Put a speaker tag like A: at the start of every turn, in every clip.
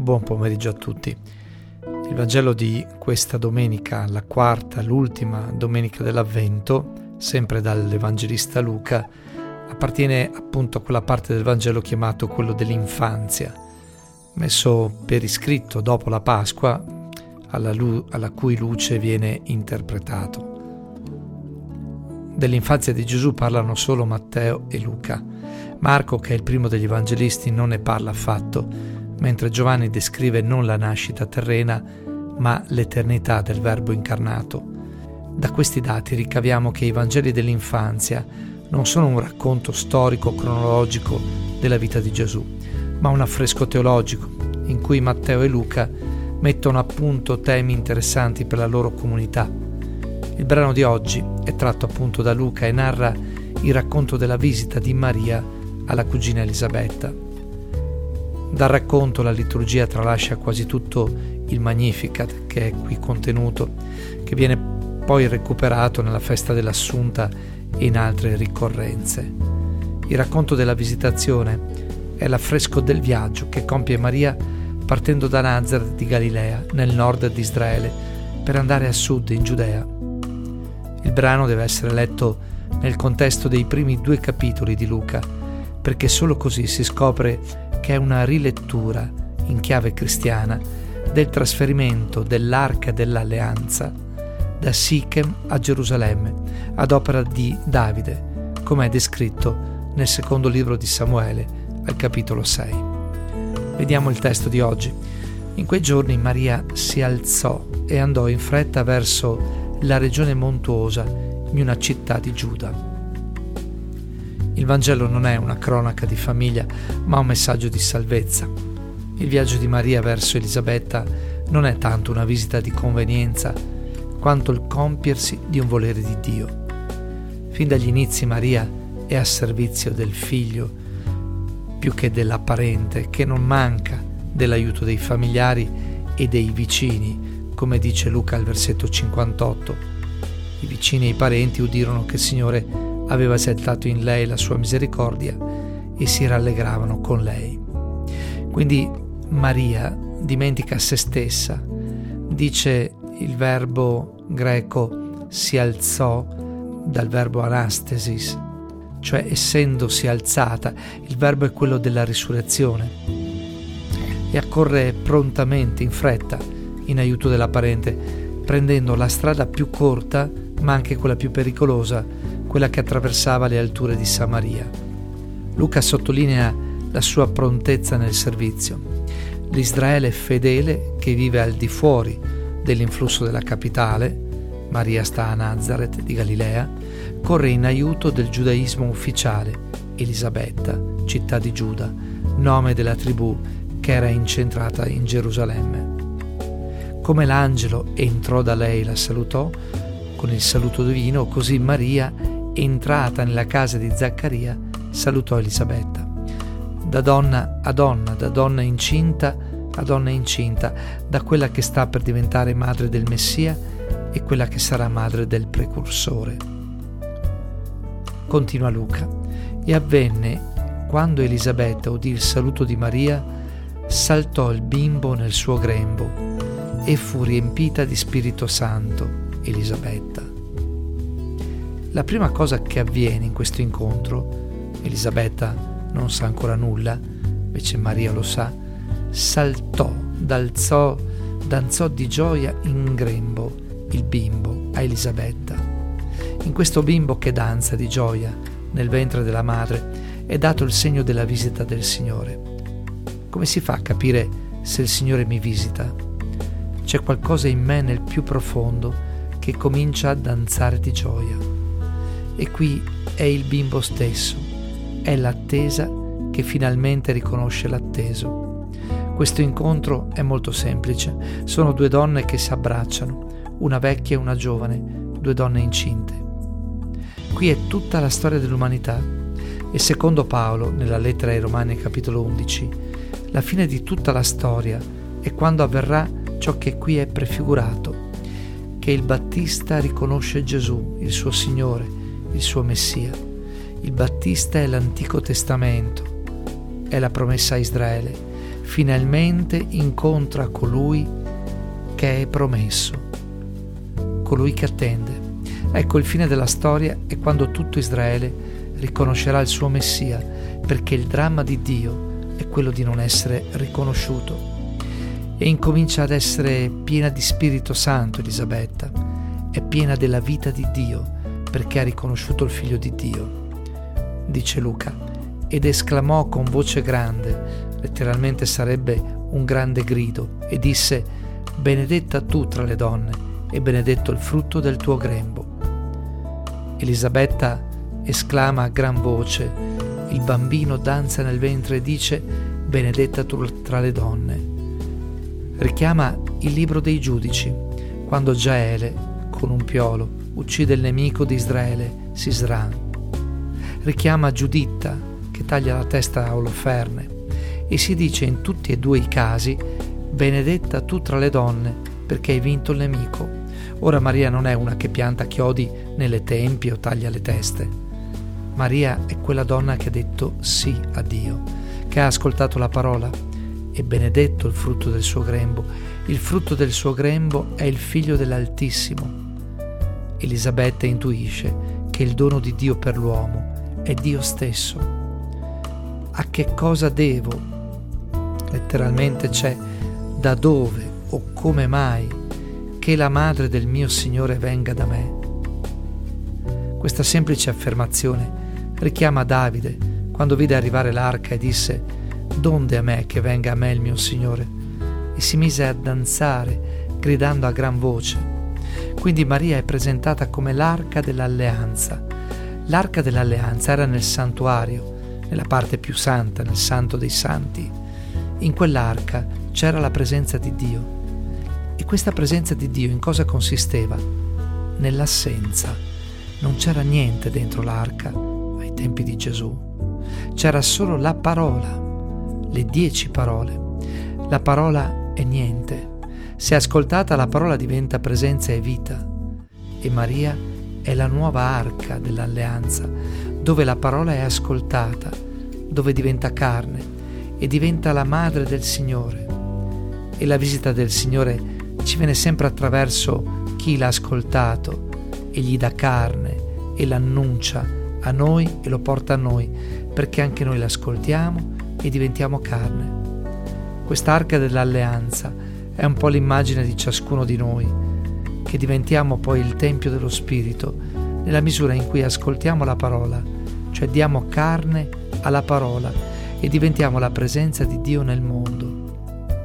A: Buon pomeriggio a tutti. Il Vangelo di questa domenica, la quarta, l'ultima domenica dell'Avvento, sempre dall'Evangelista Luca, appartiene appunto a quella parte del Vangelo chiamato quello dell'infanzia, messo per iscritto dopo la Pasqua, alla cui luce viene interpretato. Dell'infanzia di Gesù parlano solo Matteo e Luca. Marco, che è il primo degli evangelisti, non ne parla affatto, mentre Giovanni descrive non la nascita terrena, ma l'eternità del Verbo incarnato. Da questi dati ricaviamo che i Vangeli dell'infanzia non sono un racconto storico cronologico della vita di Gesù, ma un affresco teologico in cui Matteo e Luca mettono a punto temi interessanti per la loro comunità. Il brano di oggi è tratto appunto da Luca e narra il racconto della visita di Maria alla cugina Elisabetta. Dal racconto la liturgia tralascia quasi tutto il Magnificat che è qui contenuto, che viene poi recuperato nella festa dell'Assunta e in altre ricorrenze. Il racconto della visitazione è l'affresco del viaggio che compie Maria partendo da Nazaret di Galilea, nel nord di Israele, per andare a sud in Giudea. Il brano deve essere letto nel contesto dei primi 2 capitoli di Luca, perché solo così si scopre che è una rilettura in chiave cristiana del trasferimento dell'Arca dell'Alleanza da Sichem a Gerusalemme ad opera di Davide, come è descritto nel secondo libro di Samuele al capitolo 6. Vediamo il testo di oggi. In quei giorni Maria si alzò e andò in fretta verso la regione montuosa in una città di Giuda. Il Vangelo non è una cronaca di famiglia, ma un messaggio di salvezza. Il viaggio di Maria verso Elisabetta non è tanto una visita di convenienza, quanto il compiersi di un volere di Dio. Fin dagli inizi Maria è a servizio del figlio, più che della parente, che non manca dell'aiuto dei familiari e dei vicini, come dice Luca al versetto 58. I vicini e i parenti udirono che il Signore aveva esaltato in lei la sua misericordia e si rallegravano con lei. Quindi Maria dimentica se stessa, dice il verbo greco si alzò dal verbo anastesis, cioè essendosi alzata. Il verbo è quello della risurrezione e accorre prontamente, in fretta, in aiuto della parente, prendendo la strada più corta ma anche quella più pericolosa, quella che attraversava le alture di Samaria. Luca sottolinea la sua prontezza nel servizio. L'Israele fedele che vive al di fuori dell'influsso della capitale, Maria sta a Nazaret di Galilea, corre in aiuto del giudaismo ufficiale, Elisabetta, città di Giuda, nome della tribù che era incentrata in Gerusalemme. Come l'angelo entrò da lei e la salutò con il saluto divino, così Maria, entrata nella casa di Zaccaria, salutò Elisabetta. Da donna a donna, da donna incinta a donna incinta, da quella che sta per diventare madre del Messia e quella che sarà madre del precursore. Continua Luca. E avvenne, quando Elisabetta udì il saluto di Maria, saltò il bimbo nel suo grembo e fu riempita di Spirito Santo, Elisabetta. La prima cosa che avviene in questo incontro, Elisabetta non sa ancora nulla, invece Maria lo sa, saltò, danzò di gioia in grembo il bimbo a Elisabetta. In questo bimbo che danza di gioia nel ventre della madre è dato il segno della visita del Signore. Come si fa a capire se il Signore mi visita? C'è qualcosa in me nel più profondo che comincia a danzare di gioia. E qui è il bimbo stesso, è l'attesa che finalmente riconosce l'atteso. Questo incontro è molto semplice, sono 2 donne che si abbracciano, una vecchia e una giovane, 2 donne incinte. Qui è tutta la storia dell'umanità e secondo Paolo, nella lettera ai Romani capitolo 11, la fine di tutta la storia è quando avverrà ciò che qui è prefigurato, che il Battista riconosce Gesù, il suo Signore, il suo Messia. Il Battista è l'Antico Testamento, è la promessa a Israele. finalmente incontra colui che è promesso, colui che attende. Ecco, il fine della storia è quando tutto Israele riconoscerà il suo Messia, perché il dramma di Dio è quello di non essere riconosciuto. E incomincia ad essere piena di Spirito Santo Elisabetta, è piena della vita di Dio, perché ha riconosciuto il Figlio di Dio. Dice Luca, ed esclamò con voce grande, letteralmente sarebbe un grande grido, e disse: benedetta tu tra le donne, e benedetto il frutto del tuo grembo. Elisabetta esclama a gran voce, il bambino danza nel ventre e dice: benedetta tu tra le donne. Richiama il libro dei giudici, quando Giaele, con un piolo, uccide il nemico di Israele, Sisra. Richiama Giuditta, che taglia la testa a Oloferne, e si dice in tutti e due i casi: benedetta tu tra le donne, perché hai vinto il nemico. Ora Maria non è una che pianta chiodi nelle tempie o taglia le teste. Maria è quella donna che ha detto sì a Dio, che ha ascoltato la parola, e benedetto il frutto del suo grembo. Il frutto del suo grembo è il Figlio dell'Altissimo. Elisabetta intuisce che il dono di Dio per l'uomo è Dio stesso. A che cosa devo? Letteralmente c'è da dove o come mai che la madre del mio Signore venga da me. Questa semplice affermazione richiama Davide quando vide arrivare l'arca e disse: donde a me che venga a me il mio Signore? E si mise a danzare gridando a gran voce. Quindi Maria è presentata come l'arca dell'alleanza. L'arca dell'alleanza era nel santuario, nella parte più santa, nel santo dei santi. In quell'arca c'era la presenza di Dio. E questa presenza di Dio in cosa consisteva? Nell'assenza. Non c'era niente dentro l'arca ai tempi di Gesù. C'era solo la parola, le 10 parole. La parola è niente. Se ascoltata, la parola diventa presenza e vita. E Maria è la nuova arca dell'alleanza, dove la parola è ascoltata, dove diventa carne e diventa la madre del Signore. E la visita del Signore ci viene sempre attraverso chi l'ha ascoltato e gli dà carne e l'annuncia a noi e lo porta a noi, perché anche noi l'ascoltiamo e diventiamo carne. Quest'arca dell'alleanza è un po' l'immagine di ciascuno di noi, che diventiamo poi il Tempio dello Spirito, nella misura in cui ascoltiamo la parola, cioè diamo carne alla parola e diventiamo la presenza di Dio nel mondo.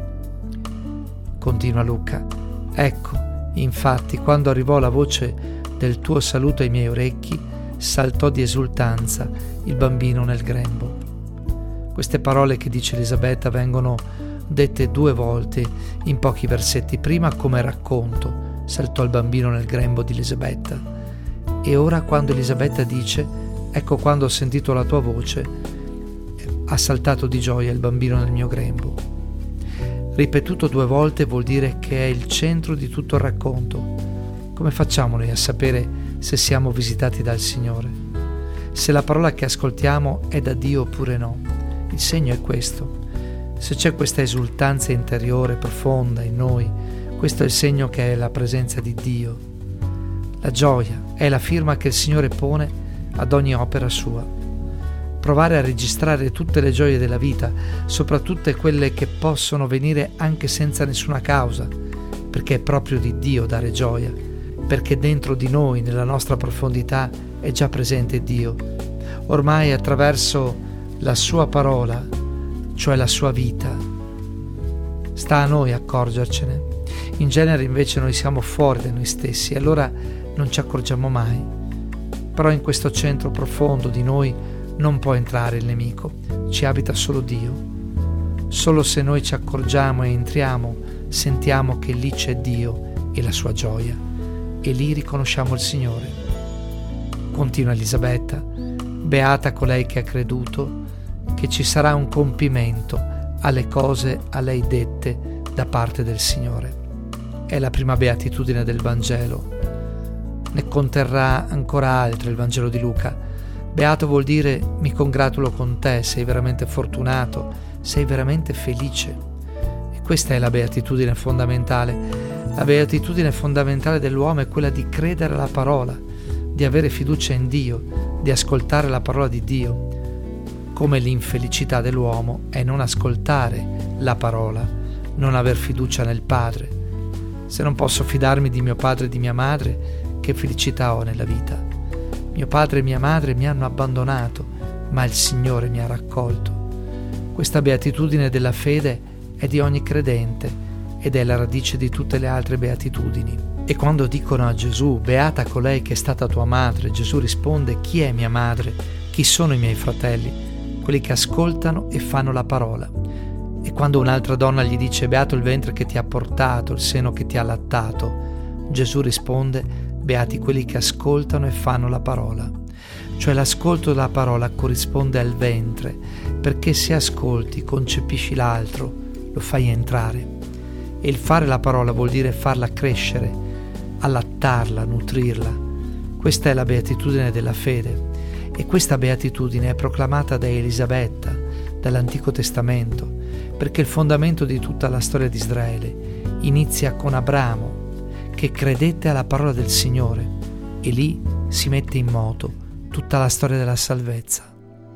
A: Continua Luca: ecco, infatti, quando arrivò la voce del tuo saluto ai miei orecchi, saltò di esultanza il bambino nel grembo. Queste parole che dice Elisabetta vengono dette 2 volte in pochi versetti. Prima come racconto, saltò il bambino nel grembo di Elisabetta, e ora quando Elisabetta dice: ecco, quando ho sentito la tua voce, ha saltato di gioia il bambino nel mio grembo. Ripetuto 2 volte vuol dire che è il centro di tutto il racconto. Come facciamo noi a sapere se siamo visitati dal Signore? Se la parola che ascoltiamo è da Dio oppure no? Il segno è questo. Se c'è questa esultanza interiore profonda in noi, questo è il segno che è la presenza di Dio. La gioia è la firma che il Signore pone ad ogni opera sua. Provare a registrare tutte le gioie della vita, soprattutto quelle che possono venire anche senza nessuna causa, perché è proprio di Dio dare gioia, perché dentro di noi, nella nostra profondità, è già presente Dio. Ormai attraverso la sua parola, cioè la sua vita. Sta a noi accorgercene. In genere invece noi siamo fuori da noi stessi e allora non ci accorgiamo mai. Però in questo centro profondo di noi non può entrare il nemico, ci abita solo Dio. Solo se noi ci accorgiamo e entriamo, sentiamo che lì c'è Dio e la sua gioia, e lì riconosciamo il Signore. Continua Elisabetta: beata colei che ha creduto che ci sarà un compimento alle cose a lei dette da parte del Signore. È la prima beatitudine del Vangelo. Ne conterrà ancora altre il Vangelo di Luca. Beato vuol dire: mi congratulo con te, sei veramente fortunato, sei veramente felice. E questa è la beatitudine fondamentale. La beatitudine fondamentale dell'uomo è quella di credere alla parola, di avere fiducia in Dio, di ascoltare la parola di Dio. Come l'infelicità dell'uomo è non ascoltare la parola, non aver fiducia nel Padre. Se non posso fidarmi di mio padre e di mia madre, che felicità ho nella vita? Mio padre e mia madre mi hanno abbandonato, ma il Signore mi ha raccolto. Questa beatitudine della fede è di ogni credente ed è la radice di tutte le altre beatitudini. E quando dicono a Gesù, beata colei che è stata tua madre, Gesù risponde, chi è mia madre? Chi sono i miei fratelli? Quelli che ascoltano e fanno la parola. E quando un'altra donna gli dice, beato il ventre che ti ha portato, il seno che ti ha allattato, Gesù risponde, beati quelli che ascoltano e fanno la parola. Cioè l'ascolto della parola corrisponde al ventre, perché se ascolti, concepisci l'altro, lo fai entrare. E il fare la parola vuol dire farla crescere, allattarla, nutrirla. Questa è la beatitudine della fede. E questa beatitudine è proclamata da Elisabetta, dall'Antico Testamento, perché il fondamento di tutta la storia di Israele inizia con Abramo, che credette alla parola del Signore, e lì si mette in moto tutta la storia della salvezza.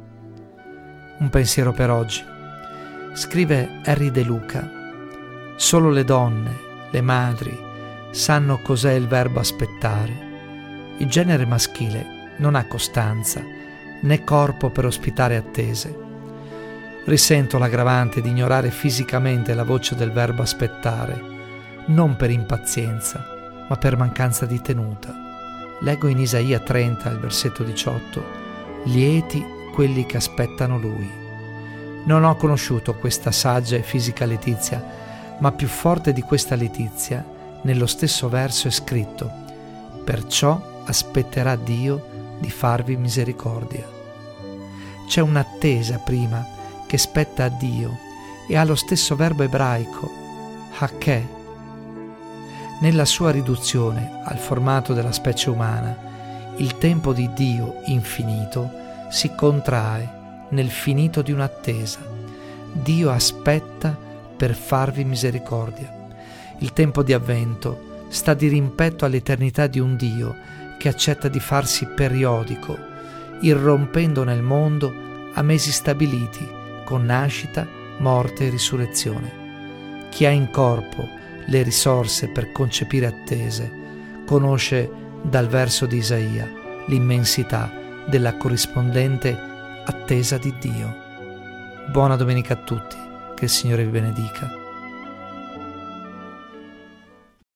A: Un pensiero per oggi. Scrive Henry De Luca, solo le donne, le madri, sanno cos'è il verbo aspettare. Il genere maschile non ha costanza, né corpo per ospitare attese. Risento l'aggravante di ignorare fisicamente la voce del verbo aspettare, non per impazienza, ma per mancanza di tenuta. Leggo in Isaia 30, il versetto 18, lieti quelli che aspettano Lui. Non ho conosciuto questa saggia e fisica letizia, ma più forte di questa letizia, nello stesso verso è scritto, perciò aspetterà Dio di farvi misericordia. C'è un'attesa prima che spetta a Dio e ha lo stesso verbo ebraico, hakeh. Nella sua riduzione al formato della specie umana, il tempo di Dio infinito si contrae nel finito di un'attesa. Dio aspetta per farvi misericordia. Il tempo di avvento sta di rimpetto all'eternità di un Dio che accetta di farsi periodico, irrompendo nel mondo a mesi stabiliti, con nascita, morte e risurrezione. Chi ha in corpo le risorse per concepire attese, conosce dal verso di Isaia l'immensità della corrispondente attesa di Dio. Buona domenica a tutti, che il Signore vi benedica.